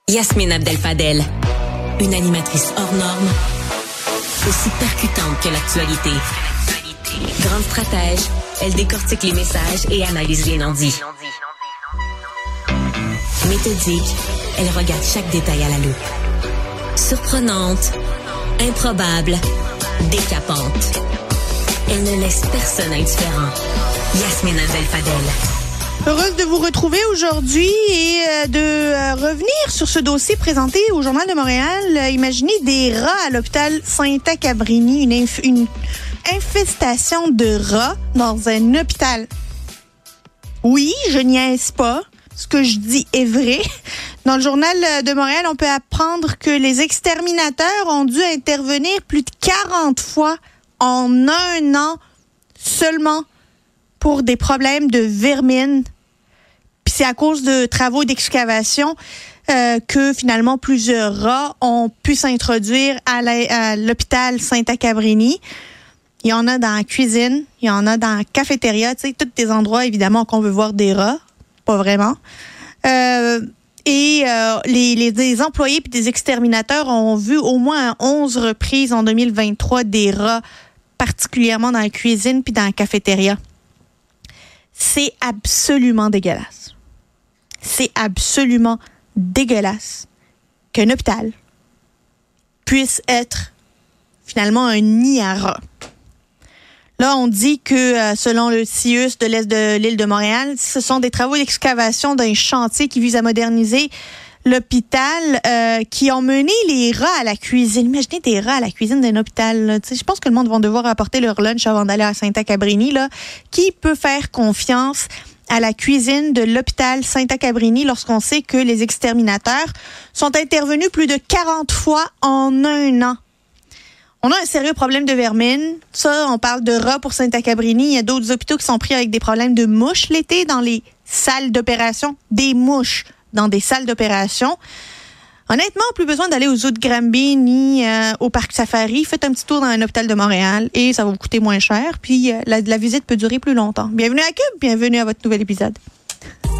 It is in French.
Yasmine Abdel-Fadel, une animatrice hors norme, aussi percutante que l'actualité. Grande stratège, elle décortique les messages et analyse les non-dits. Méthodique, elle regarde chaque détail à la loupe. Surprenante, improbable, décapante. Elle ne laisse personne indifférent. Yasmine Abdel-Fadel. Heureuse de vous retrouver aujourd'hui et de revenir sur ce dossier présenté au Journal de Montréal. Imaginez des rats à l'hôpital Sainte-Cabrini, une infestation de rats dans un hôpital. Oui, je niaise pas. Ce que je dis est vrai. Dans le Journal de Montréal, on peut apprendre que les exterminateurs ont dû intervenir plus de 40 fois en un an seulement pour des problèmes de vermine. Puis c'est à cause de travaux d'excavation que finalement plusieurs rats ont pu s'introduire à l'hôpital Sainte-Cabrini. Il y en a dans la cuisine, il y en a dans la cafétéria, tu sais, tous des endroits évidemment qu'on veut voir des rats, pas vraiment. Les employés puis des exterminateurs ont vu au moins à 11 reprises en 2023 des rats, particulièrement dans la cuisine puis dans la cafétéria. C'est absolument dégueulasse. C'est absolument dégueulasse qu'un hôpital puisse être finalement un nid à rats. Là, on dit que selon le CIUS de l'Est de l'île de Montréal, ce sont des travaux d'excavation d'un chantier qui vise à moderniser l'hôpital qui ont mené les rats à la cuisine. Imaginez des rats à la cuisine d'un hôpital. Je pense que le monde va devoir apporter leur lunch avant d'aller à Sainte-Cabrini. Qui peut faire confiance à la cuisine de l'hôpital Sainte-Cabrini lorsqu'on sait que les exterminateurs sont intervenus plus de 40 fois en un an? On a un sérieux problème de vermine. Ça, on parle de rats pour Sainte-Cabrini. Il y a d'autres hôpitaux qui sont pris avec des problèmes de mouches l'été dans les salles d'opération. Des mouches dans des salles d'opération. Honnêtement, plus besoin d'aller au zoo de Granby ni au parc Safari. Faites un petit tour dans un hôpital de Montréal et ça va vous coûter moins cher. Puis la visite peut durer plus longtemps. Bienvenue à Cube, bienvenue à votre nouvel épisode.